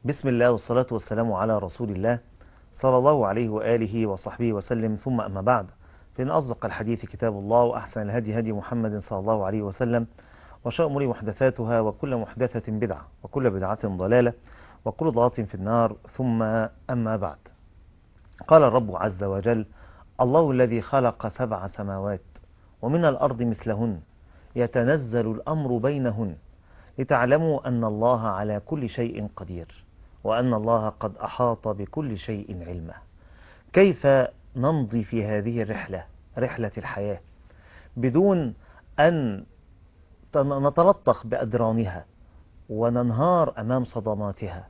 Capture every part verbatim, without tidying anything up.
بسم الله والصلاة والسلام على رسول الله صلى الله عليه وآله وصحبه وسلم، ثم أما بعد، فإن أصدق الحديث كتاب الله، وأحسن الهدي هدي محمد صلى الله عليه وسلم، وشر الأمور محدثاتها، وكل محدثة بدعة، وكل بدعة ضلالة، وكل ضلالة في النار. ثم أما بعد، قال الرب عز وجل: الله الذي خلق سبع سماوات ومن الأرض مثلهن يتنزل الأمر بينهن لتعلموا أن الله على كل شيء قدير، وأن الله قد أحاط بكل شيء علما. كيف نمضي في هذه الرحلة، رحلة الحياة، بدون أن نتلطخ بأدرانها وننهار أمام صدماتها؟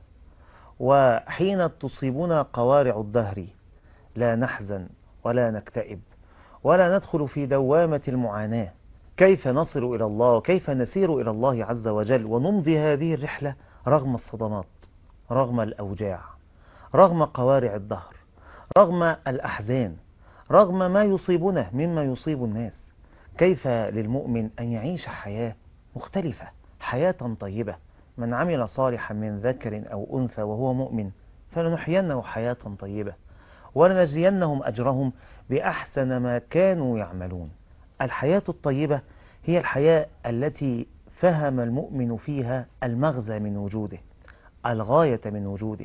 وحين تصيبنا قوارع الدهر لا نحزن ولا نكتئب ولا ندخل في دوامة المعاناة. كيف نصل إلى الله وكيف نسير إلى الله عز وجل ونمضي هذه الرحلة رغم الصدمات، رغم الأوجاع، رغم قوارع الدهر، رغم الأحزان، رغم ما يصيبنا مما يصيب الناس؟ كيف للمؤمن أن يعيش حياة مختلفة، حياة طيبة؟ من عمل صالحا من ذكر أو أنثى وهو مؤمن فلنحيينه حياة طيبة ولنجزينهم أجرهم بأحسن ما كانوا يعملون. الحياة الطيبة هي الحياة التي فهم المؤمن فيها المغزى من وجوده، الغاية من وجوده،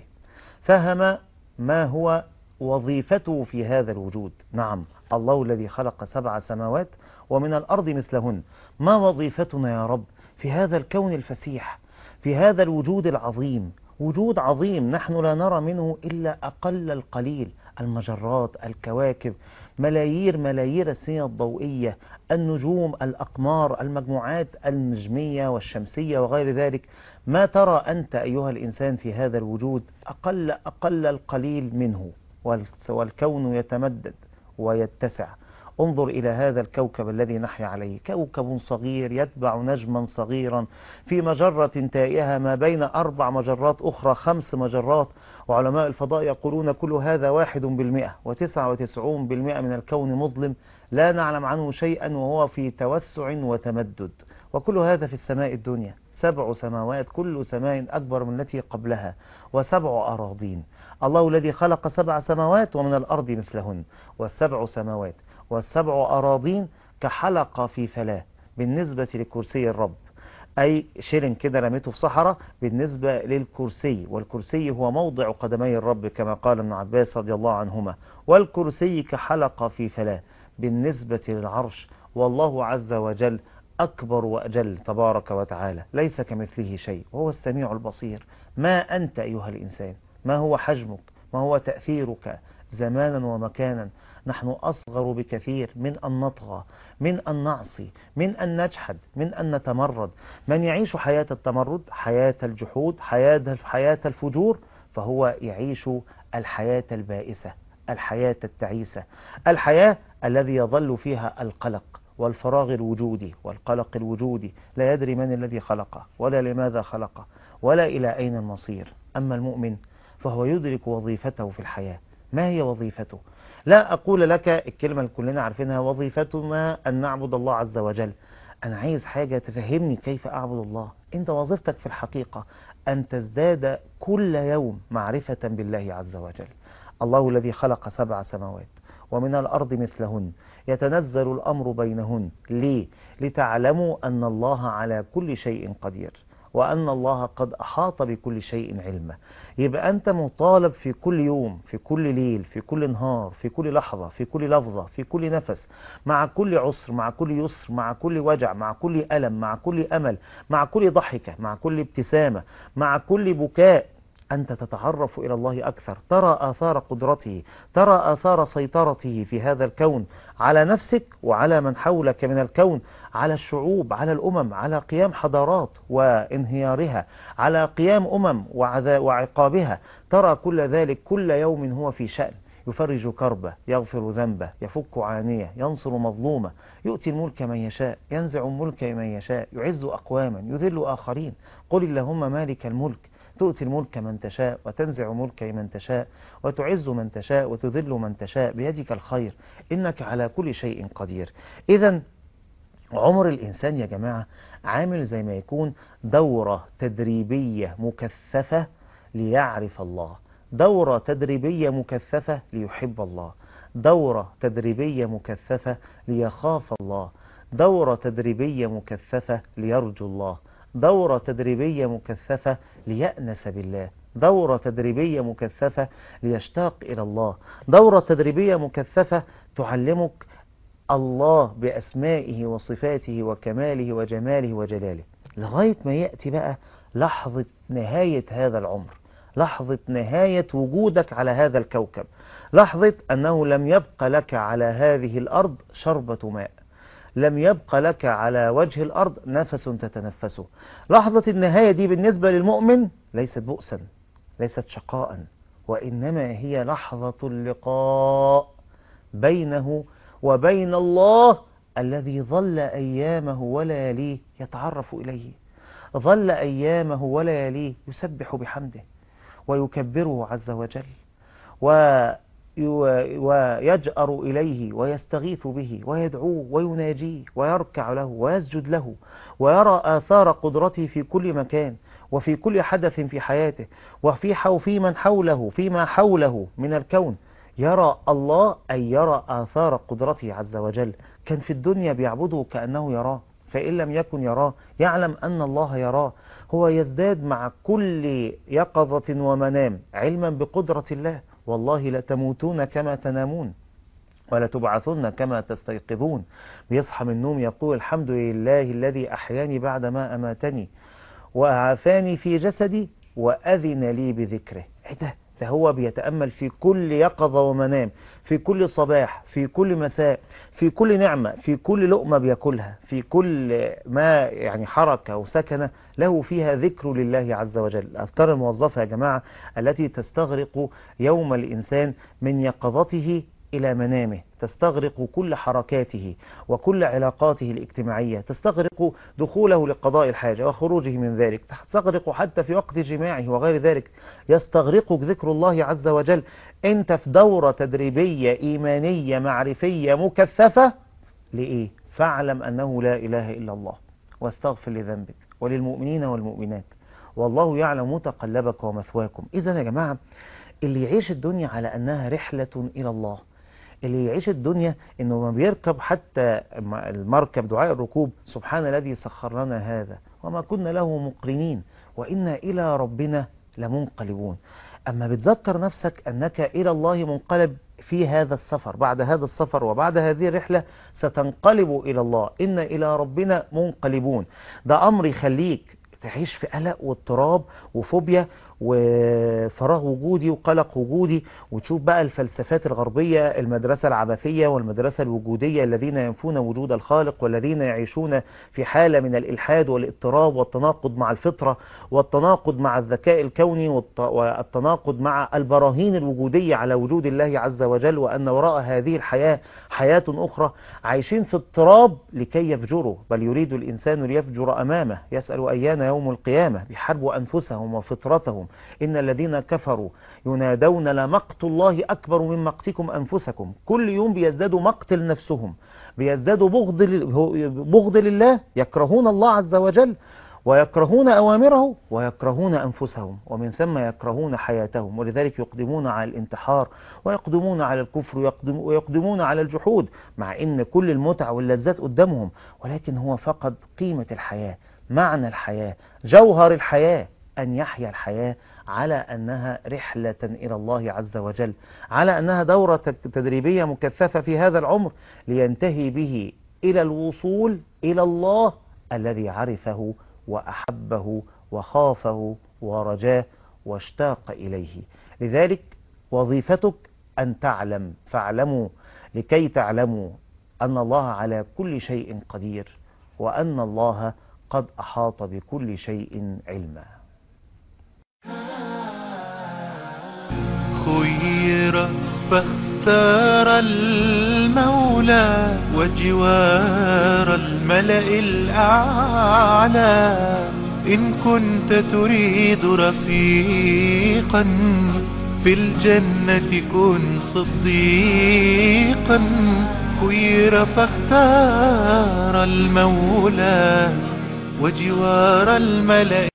فهم ما هو وظيفته في هذا الوجود. نعم، الله الذي خلق سبع سماوات ومن الأرض مثلهن. ما وظيفتنا يا رب في هذا الكون الفسيح، في هذا الوجود العظيم؟ وجود عظيم نحن لا نرى منه إلا أقل القليل، المجرات، الكواكب، ملايير ملايير السنين الضوئية، النجوم، الأقمار، المجموعات النجمية والشمسية وغير ذلك. ما ترى أنت أيها الإنسان في هذا الوجود أقل أقل القليل منه، والكون يتمدد ويتسع. انظر إلى هذا الكوكب الذي نحيا عليه، كوكب صغير يتبع نجما صغيرا في مجرة تائهة ما بين أربع مجرات أخرى، خمس مجرات، وعلماء الفضاء يقولون كل هذا واحد بالمئة، وتسعة وتسعون بالمئة من الكون مظلم لا نعلم عنه شيئا، وهو في توسع وتمدد. وكل هذا في السماء الدنيا، سبع سماوات، كل سماء أكبر من التي قبلها، وسبع أراضين. الله الذي خلق سبع سماوات ومن الأرض مثلهن، والسبع سماوات والسبع أراضين كحلقة في فلاة بالنسبة لكرسي الرب، أي شيلن كده رميته في صحراء بالنسبة للكرسي، والكرسي هو موضع قدمي الرب كما قال ابن عباس رضي الله عنهما، والكرسي كحلقة في فلاة بالنسبة للعرش. والله عز وجل أكبر وأجل تبارك وتعالى، ليس كمثله شيء، وهو السميع البصير. ما أنت أيها الإنسان؟ ما هو حجمك؟ ما هو تأثيرك زمانا ومكانا؟ نحن أصغر بكثير من أن نطغى، من أن نعصي، من أن نجحد، من أن نتمرد. من يعيش حياة التمرد، حياة الجحود، حياة حياة الفجور، فهو يعيش الحياة البائسة، الحياة التعيسة، الحياة الذي يظل فيها القلق والفراغ الوجودي والقلق الوجودي، لا يدري من الذي خلقه ولا لماذا خلقه ولا إلى أين المصير. أما المؤمن فهو يدرك وظيفته في الحياة. ما هي وظيفته؟ لا أقول لك الكلمة اللي كلنا عارفينها، وظيفتنا أن نعبد الله عز وجل. أنا عايز حاجة تفهمني كيف أعبد الله. أنت وظيفتك في الحقيقة أن تزداد كل يوم معرفة بالله عز وجل. الله الذي خلق سبع سماوات ومن الأرض مثلهن يتنزل الأمر بينهن. ليه؟ لتعلموا أن الله على كل شيء قدير، وأن الله قد أحاط بكل شيء علما. يبقى أنت مطالب في كل يوم، في كل ليل، في كل نهار، في كل لحظة، في كل لفظة، في كل نفس، مع كل عسر، مع كل يسر، مع كل وجع، مع كل ألم، مع كل أمل، مع كل ضحكة، مع كل ابتسامة، مع كل بكاء، أنت تتعرف إلى الله أكثر، ترى آثار قدرته، ترى آثار سيطرته في هذا الكون على نفسك وعلى من حولك من الكون، على الشعوب، على الأمم، على قيام حضارات وانهيارها، على قيام أمم وعقابها. ترى كل ذلك، كل يوم هو في شأن، يفرج كربة، يغفر ذنبه، يفك عانية، ينصر مظلومة، يؤتي الملك من يشاء، ينزع الملك من يشاء، يعز أقواما، يذل آخرين. قل اللهم مالك الملك تؤتي الملك من تشاء وتنزع ملك من تشاء وتعز من تشاء وتذل من تشاء، بيدك الخير إنك على كل شيء قدير. إذن عمر الإنسان يا جماعة عامل زي ما يكون دورة تدريبية مكثفة ليعرف الله، دورة تدريبية مكثفة ليحب الله، دورة تدريبية مكثفة ليخاف الله، دورة تدريبية مكثفة ليرجو الله، دورة تدريبية مكثفة ليأنس بالله، دورة تدريبية مكثفة ليشتاق إلى الله، دورة تدريبية مكثفة تعلمك الله بأسمائه وصفاته وكماله وجماله وجلاله، لغاية ما يأتي بقى لحظة نهاية هذا العمر، لحظة نهاية وجودك على هذا الكوكب، لحظة أنه لم يبق لك على هذه الأرض شربة ماء، لم يبق لك على وجه الأرض نفس تتنفسه. لحظة النهاية دي بالنسبة للمؤمن ليست بؤسا، ليست شقاء، وإنما هي لحظة اللقاء بينه وبين الله الذي ظل أيامه ولياليه يتعرف إليه، ظل أيامه ولياليه يسبح بحمده ويكبره عز وجل ويجأر إليه ويستغيث به ويدعوه ويناجيه ويركع له ويسجد له، ويرى آثار قدرته في كل مكان وفي كل حدث في حياته وفي في من حوله فيما حوله من الكون، يرى الله أي يرى آثار قدرته عز وجل. كان في الدنيا بيعبده كأنه يراه، فإن لم يكن يراه يعلم أن الله يراه. هو يزداد مع كل يقظة ومنام علما بقدرة الله. والله لتموتون كما تنامون ولتبعثن كما تستيقظون. بيصحى من النوم يقول الحمد لله الذي أحياني بعدما أماتني وأعافاني في جسدي وأذن لي بذكره. إيه ده؟ ده هو بيتأمل في كل يقظة ومنام، في كل صباح، في كل مساء، في كل نعمة، في كل لقمة بيأكلها، في كل ما يعني حركة وسكنة له فيها ذكر لله عز وجل. الأفكار الموظفة يا جماعة التي تستغرق يوم الإنسان من يقظته إلى منامه، تستغرق كل حركاته وكل علاقاته الاجتماعية، تستغرق دخوله لقضاء الحاجة وخروجه من ذلك، تستغرق حتى في وقت جماعه وغير ذلك، يستغرقك ذكر الله عز وجل. انت في دورة تدريبية إيمانية معرفية مكثفة لإيه؟ فاعلم أنه لا إله إلا الله واستغفر لذنبك وللمؤمنين والمؤمنات والله يعلم متقلبك ومثواكم. إذن يا جماعة اللي يعيش الدنيا على أنها رحلة إلى الله، اللي يعيش الدنيا انه ما بيركب حتى المركب دعاء الركوب سبحان الذي سخر لنا هذا وما كنا له مقرنين وإنا إلى ربنا لمنقلبون. أما بتذكر نفسك أنك إلى الله منقلب في هذا السفر، بعد هذا السفر وبعد هذه الرحلة ستنقلب إلى الله، إنا إلى ربنا منقلبون. ده أمر يخليك تعيش في قلق واضطراب وفوبيا وفراغ وجودي وقلق وجودي، وتشوف بقى الفلسفات الغربية، المدرسة العبثية والمدرسة الوجودية الذين ينفون وجود الخالق والذين يعيشون في حالة من الإلحاد والاضطراب والتناقض مع الفطرة والتناقض مع الذكاء الكوني والتناقض مع البراهين الوجودية على وجود الله عز وجل وأن وراء هذه الحياة حياة أخرى. عايشين في اضطراب لكي يفجروا، بل يريد الإنسان ليفجر أمامه، يسأل أيان يوم القيامة، بيحاربوا أنفسهم وفطرتهم. إن الذين كفروا ينادون لمقت الله أكبر من مقتكم أنفسكم. كل يوم بيزدادوا مقتل نفسهم، بيزدادوا بغض, بغض لله، يكرهون الله عز وجل ويكرهون أوامره ويكرهون أنفسهم، ومن ثم يكرهون حياتهم، ولذلك يقدمون على الانتحار ويقدمون على الكفر ويقدمون على الجحود، مع إن كل المتع واللذات قدامهم، ولكن هو فقد قيمة الحياة، معنى الحياة، جوهر الحياة، أن يحيا الحياة على أنها رحلة إلى الله عز وجل، على أنها دورة تدريبية مكثفة في هذا العمر لينتهي به إلى الوصول إلى الله الذي عرفه وأحبه وخافه ورجاه واشتاق إليه. لذلك وظيفتك أن تعلم، فاعلموا لكي تعلموا أن الله على كل شيء قدير وأن الله قد أحاط بكل شيء علما. خير فاختار المولى وجوار الملأ الأعلى. إن كنت تريد رفيقا في الجنة كن صديقا. خير فاختار المولى وجوار الملأ